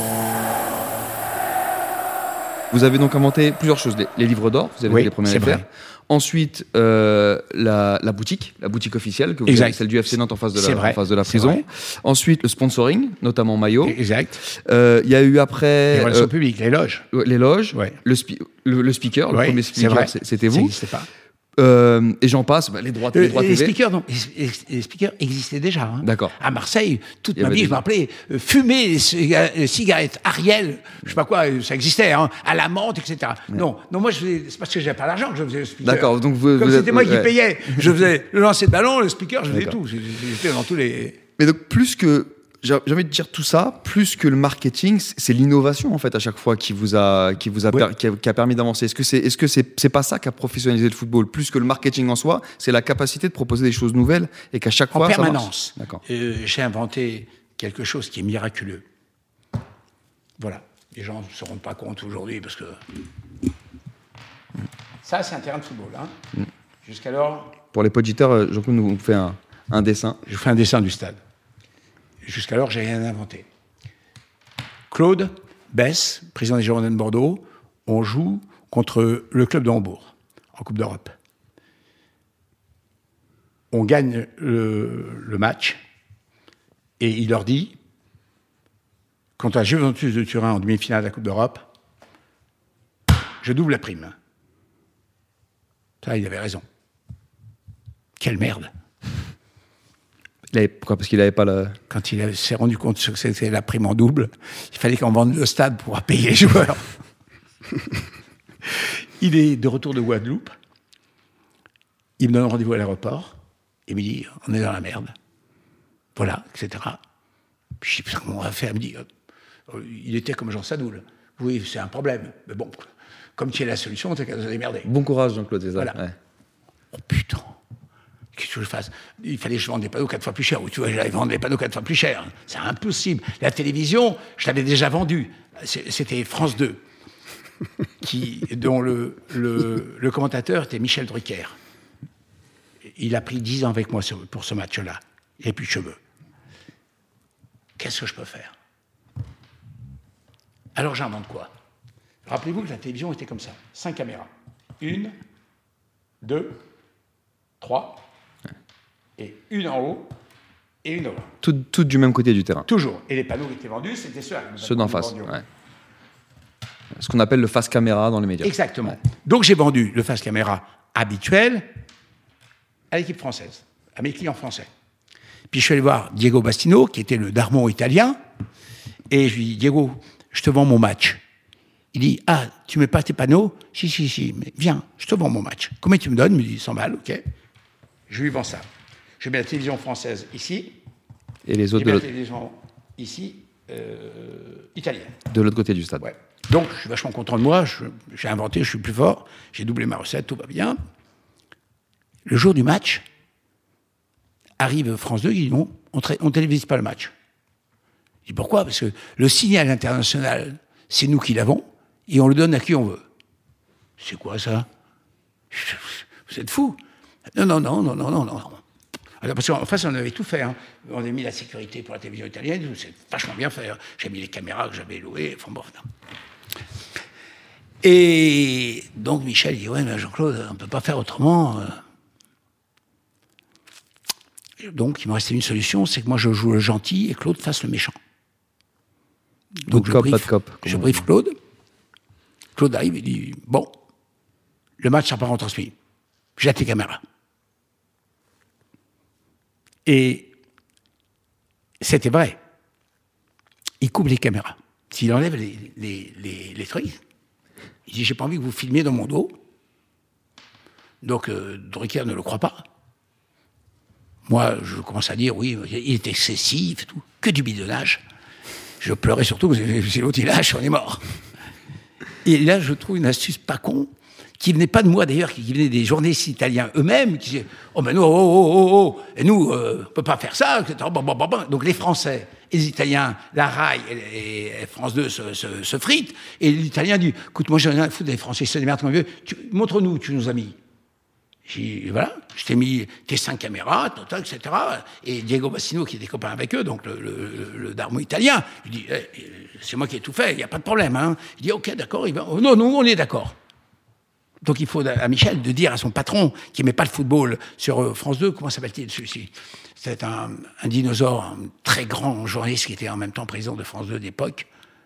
Vous avez donc inventé plusieurs choses. Les livres d'or, vous avez été les premiers à les faire. Ensuite, la boutique officielle, que vous avez, celle du FC Nantes en face de la prison. Ensuite, le sponsoring, notamment maillot. Exact. Il y a eu après... Les relations publiques, les loges. Les loges, ouais. le speaker, le premier speaker, c'était vous. Ça n'existait pas. Et j'en passe, les droits TV. Les speakers existaient déjà. Hein. D'accord. À Marseille, toute ma vie, je me rappelais, fumer les cigarettes Ariel, je sais pas quoi, ça existait, hein, à la menthe, etc. Ouais. Non, moi, c'est parce que j'avais pas l'argent que je faisais le speaker. D'accord. Donc comme c'était moi qui payais, je faisais le lancer de ballon, le speaker, je faisais tout. J'étais dans tous les... Mais donc, plus que... J'ai envie de dire tout ça, plus que le marketing, c'est l'innovation en fait à chaque fois qui a permis d'avancer. Est-ce que c'est pas ça qui a professionnalisé le football, plus que le marketing en soi, c'est la capacité de proposer des choses nouvelles et qu'à chaque fois ça marche. En permanence. J'ai inventé quelque chose qui est miraculeux. Voilà, les gens ne se rendent pas compte aujourd'hui parce que ça c'est un terrain de football. Hein. Jusqu'alors. Pour les poditeurs, Jean-Claude nous fait un dessin. Je fais un dessin du stade. Jusqu'alors, j'ai rien inventé. Claude Bess, président des Girondins de Bordeaux, on joue contre le club de Hambourg, en Coupe d'Europe. On gagne le match, et il leur dit, contre la Juventus de Turin en demi-finale de la Coupe d'Europe, je double la prime. Ça, il avait raison. Quelle merde! Pourquoi ? Parce qu'il n'avait pas le... Quand il s'est rendu compte que c'était la prime en double, il fallait qu'on vende le stade pour payer les joueurs. Il est de retour de Guadeloupe. Il me donne rendez-vous à l'aéroport. Il me dit, on est dans la merde. Voilà, etc. Je sais pas comment on va faire. Il me dit, il était comme Jean Sadoul. Oui, c'est un problème. Mais bon, comme tu es la solution, t'as qu'à se démerder. Bon courage, Jean-Claude, c'est ça. Voilà. Ouais. Oh putain, qu'est-ce que je fasse? Il fallait que je vende des panneaux 4 fois plus cher. Ou tu vois, j'allais vendre des panneaux 4 fois plus cher. C'est impossible. La télévision, je l'avais déjà vendue. C'était France 2, dont le commentateur était Michel Drucker. Il a pris 10 ans avec moi pour ce match-là. Il n'a plus de cheveux. Qu'est-ce que je peux faire? Alors j'invente quoi? Rappelez-vous que la télévision était comme ça. 5 caméras. 1, 2, 3, et une en haut et une en bas. Toutes du même côté du terrain. Toujours. Et les panneaux qui étaient vendus, c'était ceux d'en face. Ouais. Ce qu'on appelle le face caméra dans les médias. Exactement. Ouais. Donc j'ai vendu le face caméra habituel à l'équipe française, à mes clients français. Puis je suis allé voir Diego Bastino, qui était le Darmon italien, et je lui dis, Diego, je te vends mon match. Il dit, ah, tu mets pas tes panneaux? Si, mais viens, je te vends mon match. Combien tu me donnes? Il me dit 100 balles, ok. Je lui vends ça. Je mets la télévision française ici. Et les autres de l'autre. La télévision ici, italienne. De l'autre côté du stade. Ouais. Donc, je suis vachement content de moi. J'ai inventé, je suis plus fort. J'ai doublé ma recette, tout va bien. Le jour du match, arrive France 2, ils disent non, on ne télévise pas le match. Je dis pourquoi? Parce que le signal international, c'est nous qui l'avons, et on le donne à qui on veut. C'est quoi ça? Vous êtes fous? Non. Alors, parce qu'en face, on avait tout fait. Hein. On avait mis la sécurité pour la télévision italienne, c'est vachement bien fait. Hein. J'ai mis les caméras que j'avais louées, enfin bon. Et donc Michel dit, ouais, mais Jean-Claude, on ne peut pas faire autrement. Donc il me restait une solution, c'est que moi je joue le gentil et Claude fasse le méchant. Donc je briefe Claude. Claude arrive et dit, bon, le match sera pas retransmis. Jette les caméras. Et c'était vrai. Il coupe les caméras. S'il enlève les trucs, il dit, j'ai pas envie que vous filmiez dans mon dos. Donc Drucker ne le croit pas. Moi, je commence à dire, oui, il est excessif, tout, que du bidonnage. Je pleurais surtout, parce que si l'autre il lâche, on est mort. Et là, je trouve une astuce pas con, qui venait pas de moi d'ailleurs, qui venait des journalistes italiens eux-mêmes, qui disaient, oh ben nous, et nous, on peut pas faire ça, etc. Donc les Français et les Italiens, la RAI et France 2 se fritent, et l'Italien dit, écoute, moi j'ai rien à foutre des Français, c'est des merdes comme vieux, montre-nous, tu nous as mis. Voilà, je t'ai mis tes 5 caméras, total, etc. Et Diego Bastino, qui était copain avec eux, donc le Darmo italien, il dit, c'est moi qui ai tout fait, il n'y a pas de problème. Hein. Il dit, ok, d'accord, non, on est d'accord. Donc il faut à Michel de dire à son patron, qui n'aimait pas le football, sur France 2, comment s'appelle-t-il celui-ci? C'est un dinosaure, un très grand journaliste qui était en même temps président de France 2 d'époque.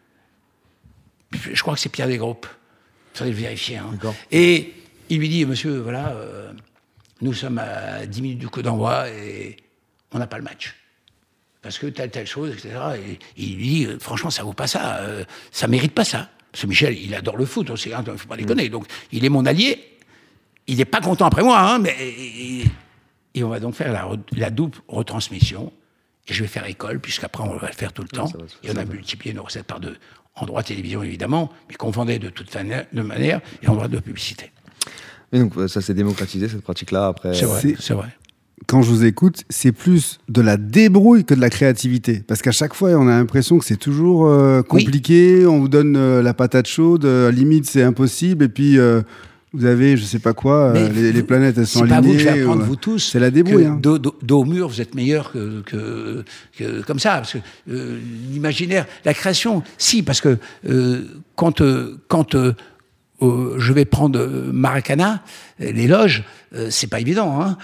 Je crois que c'est Pierre Desgroupes. Il faudrait le vérifier. Hein. Et il lui dit, monsieur, voilà, nous sommes à 10 minutes du coup d'envoi et on n'a pas le match. Parce que telle chose, etc. Et il lui dit, franchement, ça vaut pas ça. Ça mérite pas ça. Parce que Michel, il adore le foot aussi, il ne faut pas déconner. Donc, il est mon allié. Il n'est pas content après moi, hein, mais... Et on va donc faire la double retransmission. Et je vais faire école, puisqu'après, on va le faire tout le temps. Et on a multiplié nos recettes par 2. En droit télévision, évidemment, mais qu'on vendait de toute manière, et en droit de publicité. Et donc, ça s'est démocratisé, cette pratique-là, après... C'est vrai. Quand je vous écoute, c'est plus de la débrouille que de la créativité. Parce qu'à chaque fois, on a l'impression que c'est toujours compliqué, oui. On vous donne la patate chaude, limite c'est impossible, et puis vous avez, je sais pas quoi, les planètes, elles sont alignées. C'est pas vous que je vais apprendre, vous tous. C'est la débrouille. Hein. Dos au mur, vous êtes meilleurs que comme ça. Parce que l'imaginaire, la création, si, parce que quand je vais prendre Maracana, les loges, c'est pas évident. Hein.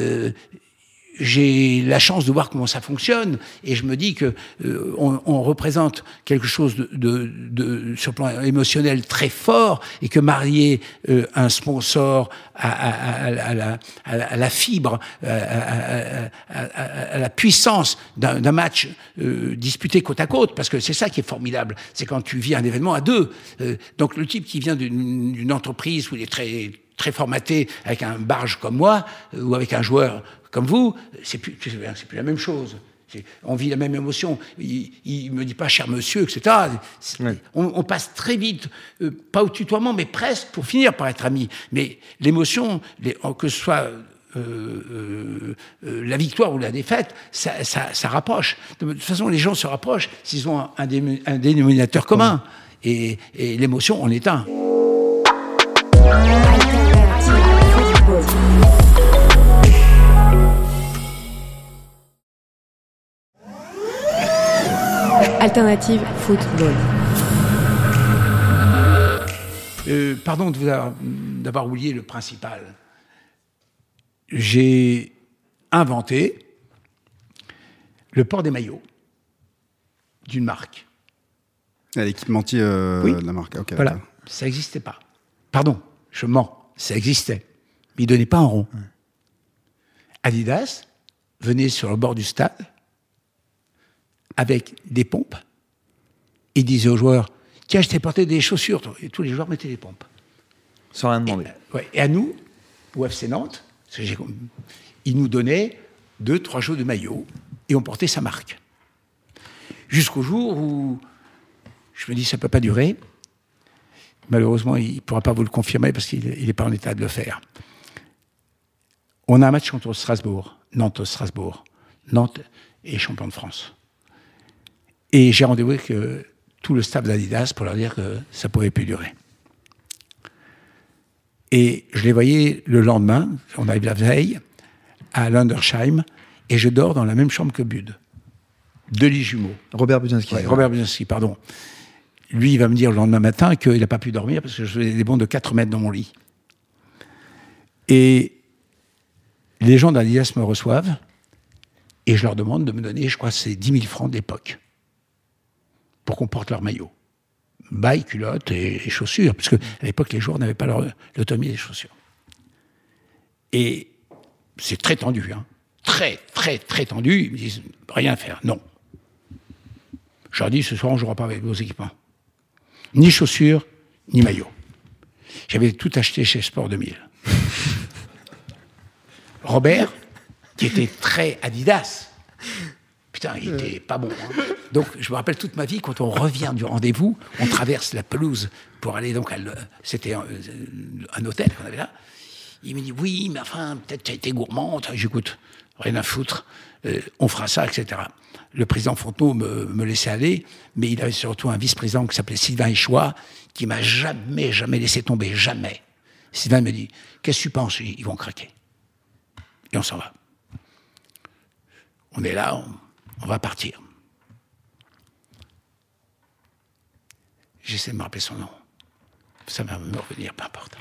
J'ai la chance de voir comment ça fonctionne et je me dis que on représente quelque chose sur le plan émotionnel très fort et que marier un sponsor à la fibre, à la puissance d'un match disputé côte à côte, parce que c'est ça qui est formidable, c'est quand tu vis un événement à deux. Donc le type qui vient d'une entreprise où il est très formaté avec un barge comme moi ou avec un joueur comme vous, c'est plus la même chose. On vit la même émotion. Il me dit pas cher monsieur, etc. Ouais. On passe très vite, pas au tutoiement, mais presque pour finir par être amis. Mais l'émotion, que ce soit la victoire ou la défaite, ça rapproche. De toute façon, les gens se rapprochent s'ils ont un dénominateur commun. Et l'émotion en est un. Alternative football. Pardon d'avoir oublié le principal. J'ai inventé le port des maillots d'une marque. L'équipementier Oui. de la marque. Okay, voilà, d'accord. ça n'existait pas. Pardon, je mens, ça existait. Mais il ne donnait pas un rond. Ouais. Adidas venait sur le bord du stade avec des pompes et disait aux joueurs « Tiens, je t'ai porté des chaussures. » Et tous les joueurs mettaient des pompes. Sans rien demander. Et à nous, au FC Nantes, ils nous donnaient 2-3 jours de maillot et on portait sa marque. Jusqu'au jour où je me dis ça ne peut pas durer. Malheureusement, il ne pourra pas vous le confirmer parce qu'il n'est pas en état de le faire. On a un match contre Strasbourg, Nantes-Strasbourg. Nantes est champion de France. Et j'ai rendez-vous avec tout le staff d'Adidas pour leur dire que ça ne pouvait plus durer. Et je les voyais le lendemain, on arrive la veille, à Lundersheim, et je dors dans la même chambre que Bud. 2 lits jumeaux. Robert Budzinski. Ouais, Robert Budzinski, pardon. Lui, il va me dire le lendemain matin qu'il n'a pas pu dormir parce que je faisais des bonds de 4 mètres dans mon lit. Et les gens d'Adidas me reçoivent et je leur demande de me donner, je crois, c'est 10 000 francs d'époque pour qu'on porte leur maillot. Bail, culotte et chaussures, parce qu'à l'époque, les joueurs n'avaient pas l'autonomie des chaussures. Et c'est très tendu, hein. Très, très, très tendu. Ils me disent, rien à faire, non. Je leur dis, ce soir, on ne jouera pas avec vos équipements. Ni chaussures, ni maillot. J'avais tout acheté chez Sport 2000. Robert, qui était très Adidas, putain, il était pas bon. Hein. Donc, je me rappelle toute ma vie, quand on revient du rendez-vous, on traverse la pelouse pour aller donc c'était un hôtel qu'on avait là. Il me dit, oui, mais enfin, peut-être tu as été gourmand. J'écoute, rien à foutre, on fera ça, etc. Le président Fontenot me laissait aller, mais il avait surtout un vice-président qui s'appelait Sylvain Échois, qui m'a jamais laissé tomber, jamais. Sylvain me dit, qu'est-ce que tu penses? Ils vont craquer. Et on s'en va. On est là, on va partir. J'essaie de me rappeler son nom. Ça va me revenir, peu importe.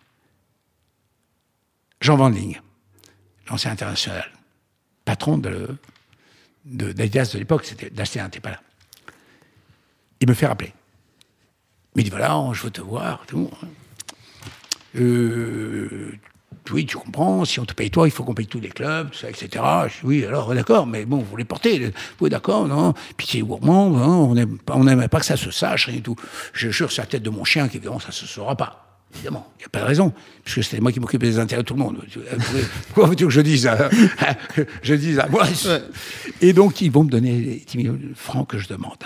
Jean Van Ling, l'ancien international, patron d'Adidas de l'époque, d'Astéen, t'es pas là. Il me fait rappeler. Il me dit, voilà, je veux te voir, tout. Oui, tu comprends, si on te paye toi, il faut qu'on paye tous les clubs, tout ça, etc. Je dis, oui, alors, d'accord, mais bon, vous les portez. Oui, d'accord, non, pitié gourmand, non, on n'aimerait pas que ça se sache, rien du tout. Je jure sur la tête de mon chien qu'évidemment, ça ne se saura pas. Évidemment, il n'y a pas de raison, puisque c'était moi qui m'occupais des intérêts de tout le monde. Pourquoi veux-tu que je dise à moi? Ouais. Et donc, ils vont me donner les 10 000 francs que je demande.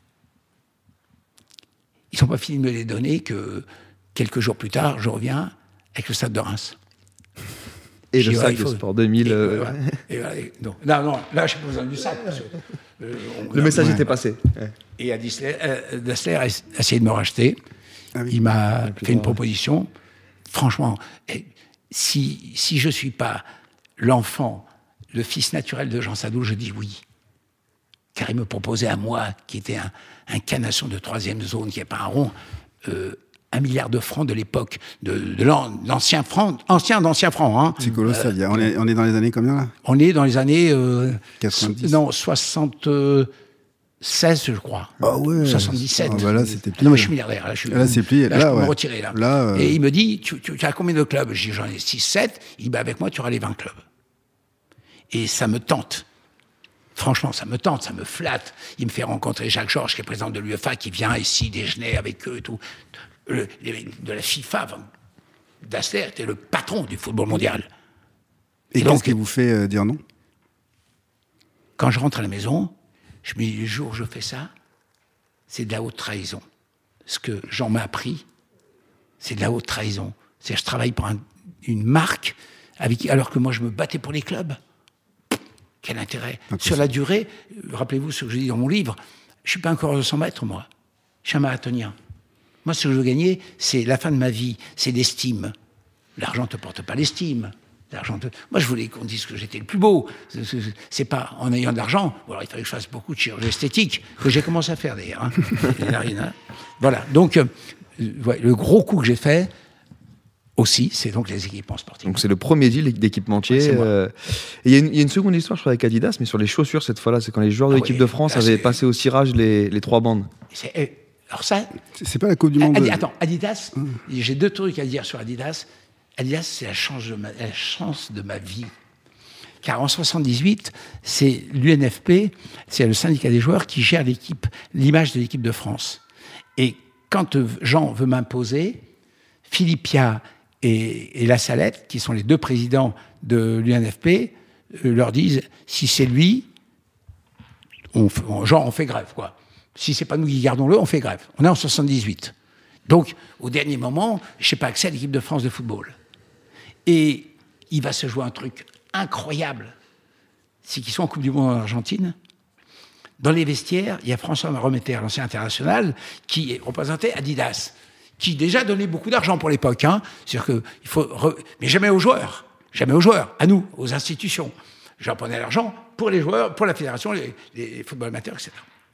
Ils ne sont pas finis de me les donner que quelques jours plus tard, je reviens avec le stade de Reims. Et le sac de Sport 2000. Non, là, je n'ai pas besoin du sac. Parce que, le message était passé. Ouais. Et Dassler a essayé de me racheter. Ah oui. Il m'a fait une proposition. Franchement, si je ne suis pas l'enfant, le fils naturel de Jean Sadoul, je dis oui. Car il me proposait à moi, qui était un canasson de 3e zone, qui n'est pas un rond, 1 milliard de francs de l'époque, de l'ancien franc, d'ancien franc. Hein. C'est colossal. On est dans les années combien, là? On est dans les années... 90. Non, 76, je crois. Ah ouais. 77. Ah bah là, c'était plié. Non, mais je suis milliardaire. Là, c'est plié. Là, je peux me retirer. Là, Et il me dit, tu as combien de clubs? Je dis, j'en ai 6-7. Il dit, avec moi, tu auras les 20 clubs. Et ça me tente. Franchement, ça me tente, ça me flatte. Il me fait rencontrer Jacques Georges, qui est président de l'UEFA, qui vient ici déjeuner avec eux et tout. De la FIFA, Dassler était le patron du football mondial. Et donc, qu'est-ce qui vous fait dire non? quand je rentre à la maison, je me dis, le jour où je fais ça, c'est de la haute trahison. Ce que Jean m'a appris, c'est de la haute trahison. C'est-à-dire, je travaille pour une marque, alors que moi, je me battais pour les clubs. Quel intérêt? Sur la durée, rappelez-vous ce que je dis dans mon livre, je ne suis pas un coureur de 100 mètres, moi. Je suis un marathonien. Moi, ce que je veux gagner, c'est la fin de ma vie, c'est l'estime. L'argent ne te porte pas l'estime. Moi, je voulais qu'on dise que j'étais le plus beau. C'est pas en ayant de l'argent. Bon, alors, il fallait que je fasse beaucoup de chirurgie esthétique, que j'ai commencé à faire d'ailleurs. Hein. Voilà. Donc, le gros coup que j'ai fait aussi, c'est donc les équipements sportifs. Donc, c'est le premier deal d'équipementier. Il y a une seconde histoire, je crois, avec Adidas, mais sur les chaussures cette fois-là. C'est quand les joueurs de l'équipe de France avaient passé au cirage les 3 bandes. Alors, ça. C'est pas la Coupe du Monde. Attends, Adidas, j'ai 2 trucs à dire sur Adidas. Adidas, c'est la chance de ma vie. Car en 78, c'est l'UNFP, c'est le syndicat des joueurs qui gère l'image de l'équipe de France. Et quand Jean veut m'imposer, Philippe Piat et La Salette, qui sont les 2 présidents de l'UNFP, leur disent, si c'est lui, on fait grève, quoi. Si c'est pas nous qui gardons-le, on fait grève. On est en 78. Donc, au dernier moment, je n'ai pas accès à l'équipe de France de football. Et il va se jouer un truc incroyable. C'est qu'ils sont en Coupe du Monde en Argentine. Dans les vestiaires, il y a François Remeter, l'ancien international, qui représentait Adidas, qui déjà donnait beaucoup d'argent pour l'époque. Hein. C'est-à-dire que il faut mais jamais aux joueurs, à nous, aux institutions. J'en prenais l'argent pour les joueurs, pour la fédération, les football amateurs, etc.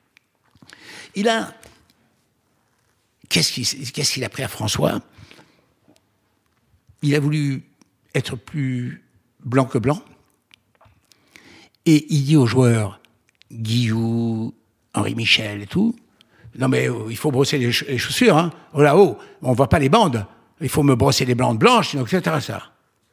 Qu'est-ce qu'il a pris à François? Il a voulu être plus blanc que blanc. Et il dit aux joueurs, Guillou, Henri Michel et tout, non mais il faut brosser les chaussures, hein. Oh là-haut, on ne voit pas les bandes. Il faut me brosser les bandes blanches, sinon etc. Ça.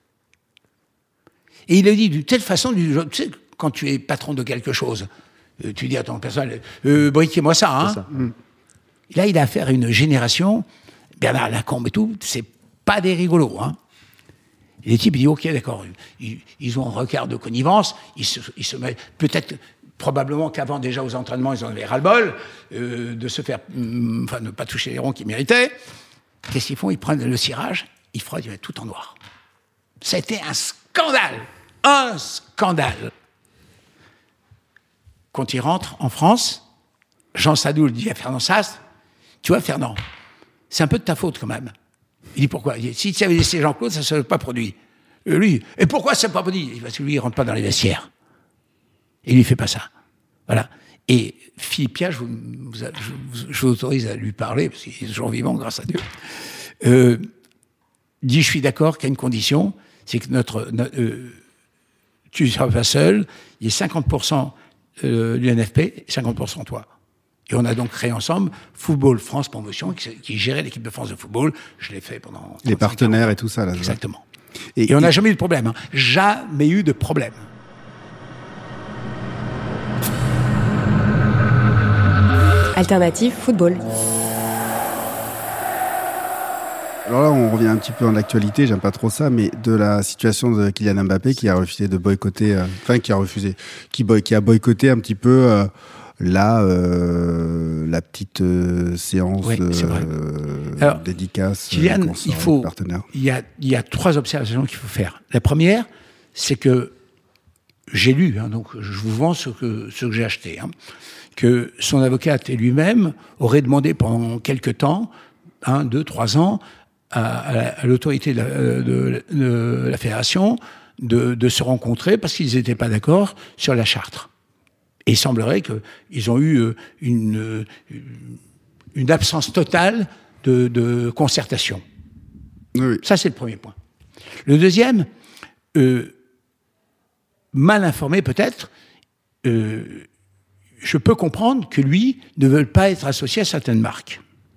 Et il a dit d'une telle façon, tu sais, quand tu es patron de quelque chose, tu dis à ton personnel, briquez-moi ça, hein. Ça. Là, il a affaire à une génération, Bernard Lacombe et tout, c'est pas des rigolos, hein. Et les types, ils disent, ok, d'accord, ils ont un regard de connivence, ils se mettent, peut-être, probablement qu'avant, déjà, aux entraînements, ils en avaient ras-le-bol, de se faire, enfin, ne pas toucher les ronds qu'ils méritaient. Qu'est-ce qu'ils font? Ils prennent le cirage, ils frottent, ils mettent tout en noir. Ça a été un scandale. Un scandale. Quand il rentre en France, Jean Sadoul dit à Fernand Sastre, tu vois, Fernand, c'est un peu de ta faute quand même. Il dit pourquoi? Il dit, si tu avais laissé Jean-Claude, ça ne serait pas produit. Et lui, et pourquoi ça ne s'est pas produit? Parce que lui, il ne rentre pas dans les vestiaires. Et il ne fait pas ça. Voilà. Et Philippe Piat, je vous autorise à lui parler, parce qu'il est toujours vivant, grâce à Dieu, dit, je suis d'accord qu'il y a une condition, c'est que tu ne seras pas seul, il y a 50% l'UNFP et 50% toi. Et on a donc créé ensemble Football France Promotion, qui gérait l'équipe de France de football. Je l'ai fait pendant... Les partenaires et tout ça, là. Exactement. Et on n'a jamais eu de problème. Hein. Jamais eu de problème. Alternative Football. Alors là, on revient un petit peu en actualité, j'aime pas trop ça, mais de la situation de Kylian Mbappé qui a refusé de boycotter, qui a boycotté un petit peu la petite séance dédicace. Kylian, il y a 3 observations qu'il faut faire. La première, c'est que j'ai lu, hein, donc je vous vends ce que j'ai acheté, hein, que son avocate et lui-même auraient demandé pendant quelques temps, 1, 2, 3 ans, à l'autorité de la fédération de se rencontrer parce qu'ils n'étaient pas d'accord sur la charte. Et il semblerait qu'ils ont eu une absence totale de concertation. Oui. Ça, c'est le premier point. Le deuxième, mal informé peut-être, je peux comprendre que lui ne veuille pas être associé à certaines marques.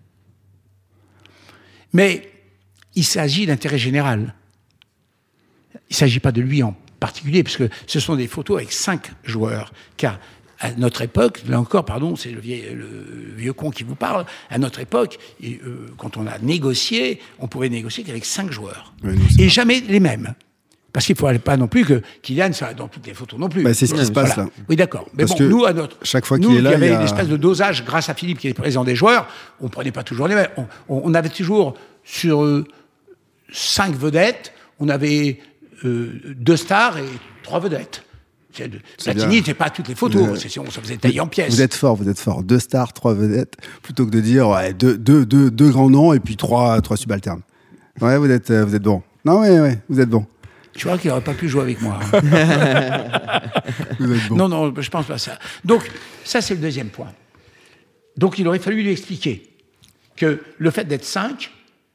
Mais il s'agit d'intérêt général. Il ne s'agit pas de lui en particulier, parce que ce sont des photos avec 5 joueurs. Car à notre époque, là encore, pardon, c'est le vieux con qui vous parle, à notre époque, quand on a négocié, on pouvait négocier qu'avec 5 joueurs. Oui, et jamais les mêmes. Parce qu'il ne faudrait pas non plus que Kylian soit dans toutes les photos non plus. Bah, c'est ce qui se passe là. Oui, d'accord. Mais Parce bon, que nous, à notre. chaque fois nous, qu'il est là, il y avait il y a- une espèce de dosage grâce à Philippe qui est président des joueurs. On ne prenait pas toujours les mêmes. On avait toujours sur 5 vedettes, on avait 2 stars et 3 vedettes. Platini n'était pas à toutes les photos, sinon ça faisait tailler en pièces. Vous êtes fort. 2 stars, 3 vedettes, plutôt que de dire ouais, deux grands noms et puis 3 subalternes. Ouais, vous êtes bon. Non, ouais, vous êtes bon. Tu vois qu'il n'aurait pas pu jouer avec moi. Vous êtes bon. Non, je pense pas ça. Donc, ça, c'est le deuxième point. Donc, il aurait fallu lui expliquer que le fait d'être 5,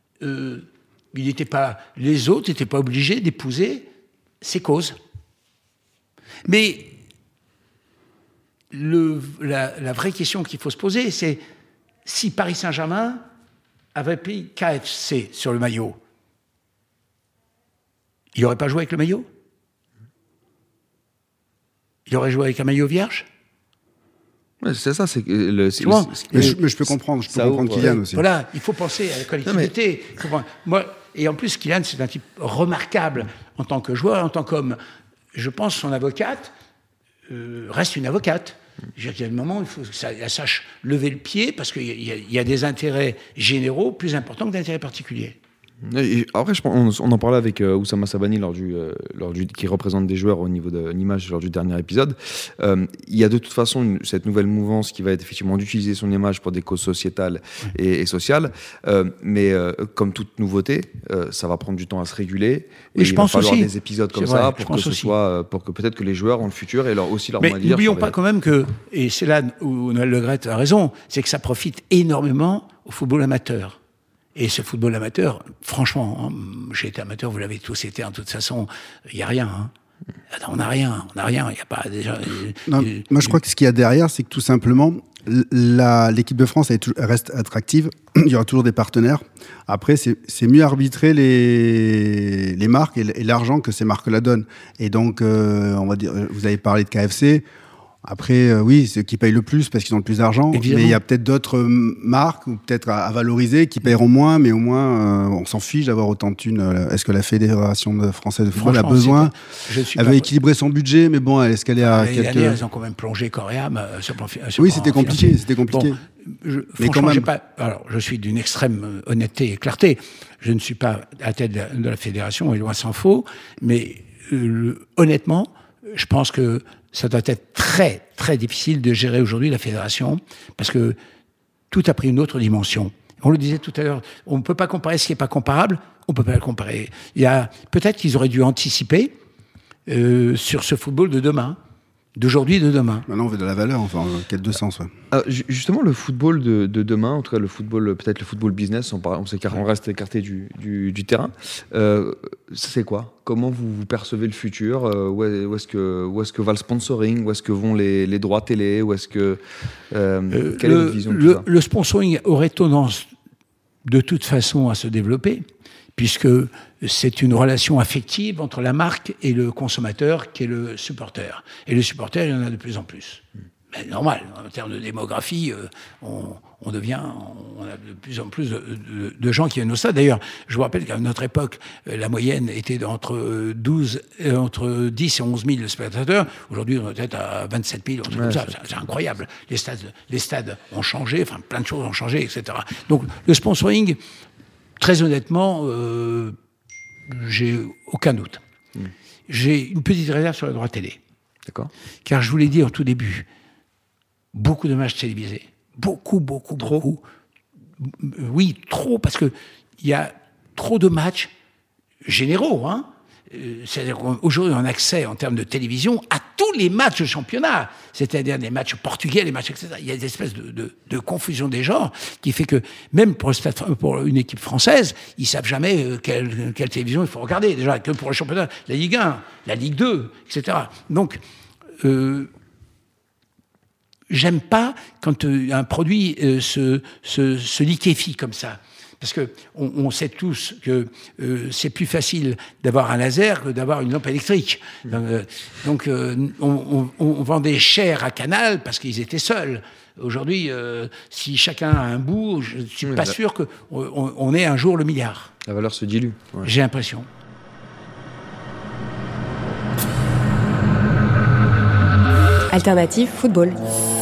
les autres n'étaient pas obligés d'épouser ses causes. Mais la vraie question qu'il faut se poser, c'est si Paris Saint-Germain avait pris KFC sur le maillot, il n'aurait pas joué avec le maillot ? Il aurait joué avec un maillot vierge ? Ouais, c'est ça, c'est Mais je peux comprendre. Kylian aussi. Voilà, il faut penser à la collectivité. Et en plus, Kylian, c'est un type remarquable en tant que joueur, en tant qu'homme. Je pense que son avocate reste une avocate. Il y a un moment, il faut qu'elle sache lever le pied parce qu'il y a des intérêts généraux plus importants que d'intérêts particuliers. Et après, on en parlait avec Oussama Sabani qui représente des joueurs au niveau de l'image lors du dernier épisode. Il y a de toute façon cette nouvelle mouvance qui va être effectivement d'utiliser son image pour des causes sociétales et sociales. Mais comme toute nouveauté, ça va prendre du temps à se réguler. Et il va falloir des épisodes comme ça pour que peut-être que les joueurs ont le futur et aussi leur mot à dire. Mais n'oublions pas quand même que, et c'est là où Noël Le Graët a raison, c'est que ça profite énormément au football amateur. Et ce football amateur, franchement, j'ai été amateur, vous l'avez tous été, en toute façon, il n'y a rien. Hein. On n'a rien, il n'y a pas déjà... Moi, je crois que ce qu'il y a derrière, c'est que tout simplement, l'équipe de France reste attractive, il y aura toujours des partenaires. Après, c'est mieux arbitrer les marques et l'argent que ces marques-là donnent. Et donc, on va dire, vous avez parlé de KFC. Après, oui, ceux qui payent le plus parce qu'ils ont le plus d'argent. Évidemment. Mais il y a peut-être d'autres marques ou peut-être à valoriser qui paieront moins, mais au moins, on s'en fiche d'avoir autant de thunes. Est-ce que la Fédération française de football a besoin ? Elle veut équilibrer son budget, mais bon, est-ce qu'elle est à quelques... Elles ont quand même plongé corps et âme sur Oui, c'était compliqué. Bon, franchement, je suis d'une extrême honnêteté et clarté. Je ne suis pas à la tête de la fédération, et loin s'en faut, mais honnêtement, je pense que ça doit être très, très difficile de gérer aujourd'hui la fédération, parce que tout a pris une autre dimension. On le disait tout à l'heure, on ne peut pas comparer ce qui n'est pas comparable, on ne peut pas le comparer. Peut-être qu'ils auraient dû anticiper sur ce football de demain, d'aujourd'hui et de demain. Maintenant, on veut de la valeur, enfin, en quête de sens. Ouais. Justement, le football de demain, en tout cas peut-être le football business, on reste écarté du terrain. C'est quoi ? Comment vous percevez le futur ? Où est-ce que va le sponsoring ? Où est-ce que vont les droits télé ? Où est-ce que quelle est votre vision de tout ça ? Le sponsoring aurait tendance de toute façon à se développer, puisque c'est une relation affective entre la marque et le consommateur, qui est le supporter. Et le supporter, il y en a de plus en plus. Mais normal, en termes de démographie, on a de plus en plus de gens qui viennent au stade. D'ailleurs, je vous rappelle qu'à notre époque, la moyenne était entre 10 et 11 000 spectateurs. Aujourd'hui, on est peut-être à 27 000, comme ça. C'est incroyable. Les stades ont changé, enfin, plein de choses ont changé, etc. Donc, le sponsoring, très honnêtement, j'ai aucun doute. J'ai une petite réserve sur le droit télé. D'accord. Car je vous l'ai dit en tout début, beaucoup de matchs télévisés. Beaucoup. Oui, trop, parce qu'il y a trop de matchs généraux. Hein. C'est-à-dire qu'aujourd'hui, on a accès, en termes de télévision, à tous les matchs de championnat. C'est-à-dire les matchs portugais, les matchs, etc. Il y a des espèces de confusion des genres qui fait que, même pour une équipe française, ils ne savent jamais quelle télévision il faut regarder. Déjà, que pour le championnat, la Ligue 1, la Ligue 2, etc. Donc, j'aime pas quand un produit se liquéfie comme ça. Parce que on sait tous que c'est plus facile d'avoir un laser que d'avoir une lampe électrique. Donc on vendait cher à Canal parce qu'ils étaient seuls. Aujourd'hui, si chacun a un bout, je ne suis pas sûr qu'on ait un jour le milliard. La valeur se dilue. Ouais. J'ai l'impression. Alternative football.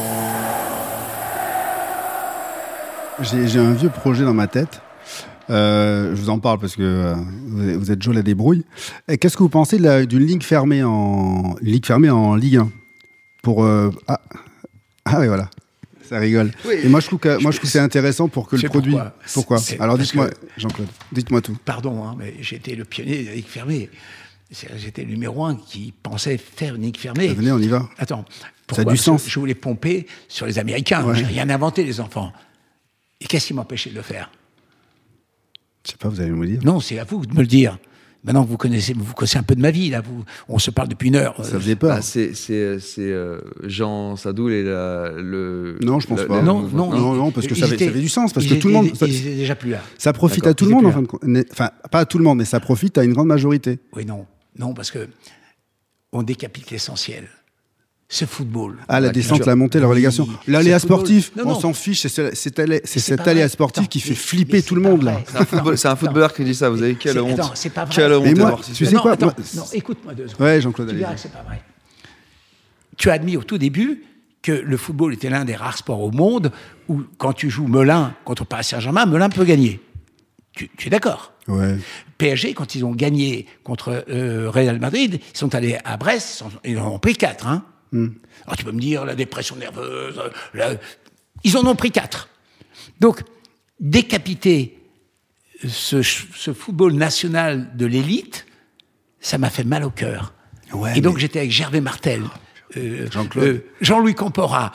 J'ai un vieux projet dans ma tête. Je vous en parle parce que vous êtes Joe la débrouille. Et qu'est-ce que vous pensez d'une ligue fermée en Ligue 1 pour oui, voilà. Ça rigole. Oui. Et moi je trouve que c'est intéressant pour que le produit. Pourquoi Alors dites-moi, Jean-Claude, dites-moi tout. Pardon, mais j'étais le pionnier de la ligue fermée. J'étais le numéro 1 qui pensait faire une ligue fermée. Venez, on y va. Attends, ça a du sens. Je voulais pomper sur les Américains. Ouais. J'ai rien inventé, les enfants. Et qu'est-ce qui m'empêchait de le faire ? Je sais pas, vous allez me le dire. Non, c'est à vous de me le dire. Maintenant que vous connaissez un peu de ma vie, là, on se parle depuis une heure. Ça faisait peur. C'est Jean Sadoul et Non, je pense pas. Non, parce que ça avait du sens. Parce que tout le monde. Il était déjà plus là. Ça profite à tout le monde, en fin de compte. Enfin, pas à tout le monde, mais ça profite à une grande majorité. Oui, non, parce que on décapite l'essentiel. Ce football. Ah, la descente, la montée, la relégation. L'aléa sportif, on s'en fiche, c'est cet aléa sportif qui fait flipper tout le monde, là. C'est un footballeur qui dit ça, vous avez quelle honte. Attends, c'est pas vrai. Quelle honte. Mais moi, tu sais quoi Non, écoute-moi 2 secondes. Ouais, Jean-Claude, tu verras que c'est pas vrai. Tu as admis au tout début que le football était l'un des rares sports au monde où, quand tu joues Melun contre Paris Saint-Germain, Melun peut gagner. Tu es d'accord ? Ouais. PSG, quand ils ont gagné contre Real Madrid, ils sont allés à Brest, ils en ont pris 4, hein. Alors tu peux me dire la dépression nerveuse, ils en ont pris 4. Donc décapiter ce football national de l'élite, ça m'a fait mal au cœur. Ouais, et donc j'étais avec Gervais Martel, Jean-Louis Campora,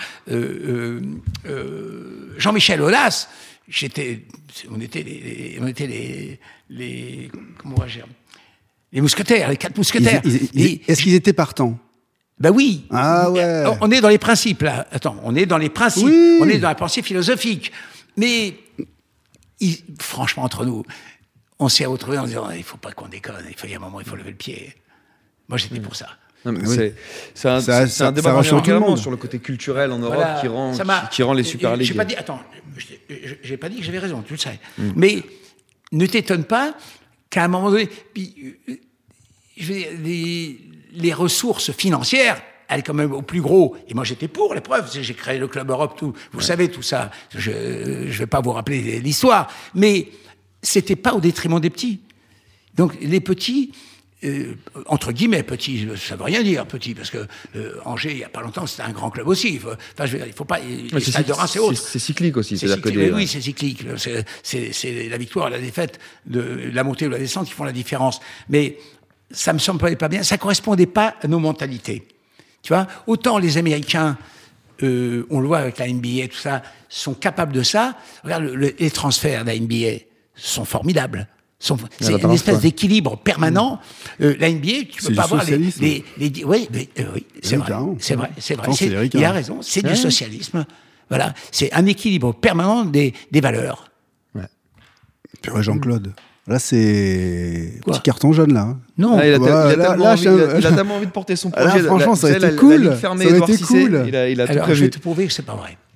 Jean-Michel Aulas. On était les comment on va dire, les mousquetaires, les 4 mousquetaires. Est-ce qu'ils étaient partants? Ben oui. Ah ouais. On est dans les principes, là. Attends, on est dans les principes. Oui. On est dans la pensée philosophique. Mais, franchement, entre nous, on s'est retrouvés en disant, il faut pas qu'on déconne. Il y a un moment, il faut lever le pied. Moi, j'étais pour ça. Non, mais c'est un débat sur le côté culturel en Europe qui rend les Super Ligues. J'ai pas dit que j'avais raison, tu le sais. Mais ne t'étonne pas qu'à un moment donné, les ressources financières, elles quand même au plus gros. Et moi, j'étais pour, les preuves. J'ai créé le Club Europe, tout. Vous savez tout ça. Je vais pas vous rappeler l'histoire. Mais c'était pas au détriment des petits. Donc, les petits, entre guillemets, petits, ça veut rien dire, petits, parce que Angers, il y a pas longtemps, c'était un grand club aussi. Enfin, je veux dire, il faut pas. Les stades de Reims, c'est autre. C'est cyclique aussi. Oui, c'est cyclique. C'est la victoire, la défaite, la montée ou la descente qui font la différence. Mais ça me semblait pas bien, ça correspondait pas à nos mentalités. Tu vois, autant les Américains, on le voit avec la NBA, tout ça, sont capables de ça. Regarde, les transferts de la NBA sont formidables. C'est une espèce d'équilibre permanent. La NBA, tu peux pas avoir oui, c'est vrai. Il a raison, c'est du socialisme. Voilà, c'est un équilibre permanent des valeurs. Ouais. Jean-Claude. Là, c'est petit carton jaune, là. Hein. Non, il a tellement envie de porter son projet. Là, franchement, ça a été cool. Ça a été cool. Il a tout Alors, prévu. je vais te prouver que c'est pas vrai.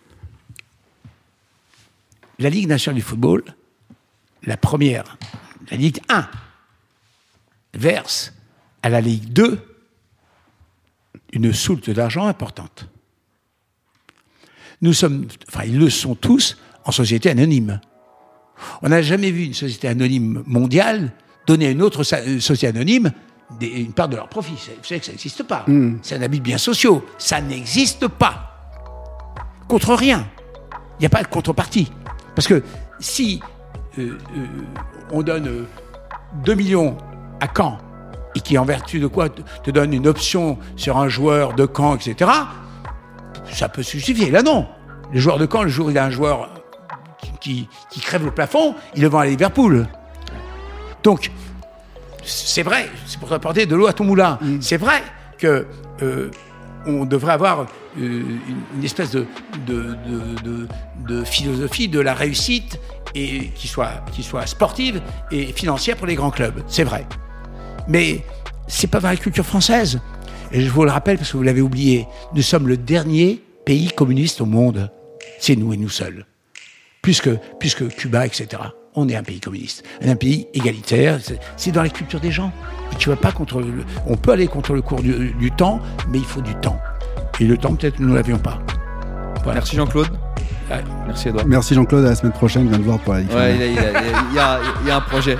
La Ligue nationale du football, la première, la Ligue 1, verse à la Ligue 2 une soulte d'argent importante. Ils le sont tous en société anonyme. On n'a jamais vu une société anonyme mondiale donner à une autre société anonyme une part de leur profit. Vous savez que ça n'existe pas. C'est un abus de biens sociaux. Ça n'existe pas. Contre rien. Il n'y a pas de contrepartie. Parce que si on donne 2 millions à Caen et qui, en vertu de quoi, te donne une option sur un joueur de Caen, etc., ça peut se justifier. Là, non. Le joueur de Caen, le jour où il a un joueur qui crève le plafond, il le vend à Liverpool. Donc, c'est vrai, c'est pour apporter de l'eau à ton moulin. C'est vrai que on devrait avoir une espèce de philosophie de la réussite et qui soit sportive et financière pour les grands clubs. C'est vrai. Mais c'est pas dans la culture française. Et je vous le rappelle parce que vous l'avez oublié. Nous sommes le dernier pays communiste au monde. C'est nous et nous seuls. Plus que Cuba, etc. On est un pays communiste, un pays égalitaire. C'est dans la culture des gens. Et tu vas pas on peut aller contre le cours du temps, mais il faut du temps. Et le temps, peut-être, nous l'avions pas. Voilà. Merci Jean-Claude. Ouais. Merci Edouard. Merci Jean-Claude, à la semaine prochaine, je viens de voir pour la Ligue. Ouais, il y a un projet.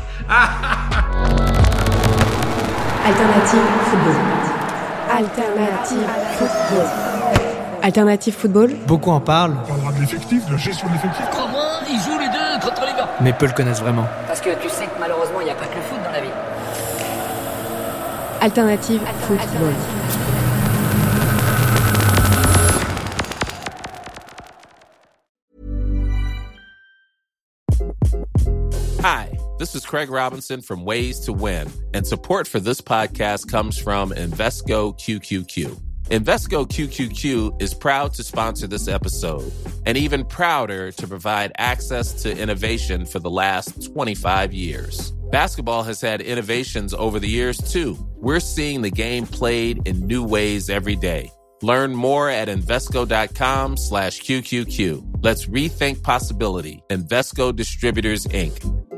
Alternative football. Alternative football. Alternative football. Beaucoup en parlent, On parlera de l'effectif, de la gestion de l'effectif. Crois-moi, ils jouent les deux contre les gars. mais peu le connaissent vraiment. Parce que tu sais que malheureusement, il n'y a pas que le foot dans la vie. Alternative football. Hi, this is Craig Robinson from Ways to Win, and support for this podcast comes from Invesco QQQ. Invesco QQQ is proud to sponsor this episode, and even prouder to provide access to innovation for the last 25 years. Basketball has had innovations over the years, too. We're seeing the game played in new ways every day. Learn more at Invesco.com/QQQ. Let's rethink possibility. Invesco Distributors, Inc.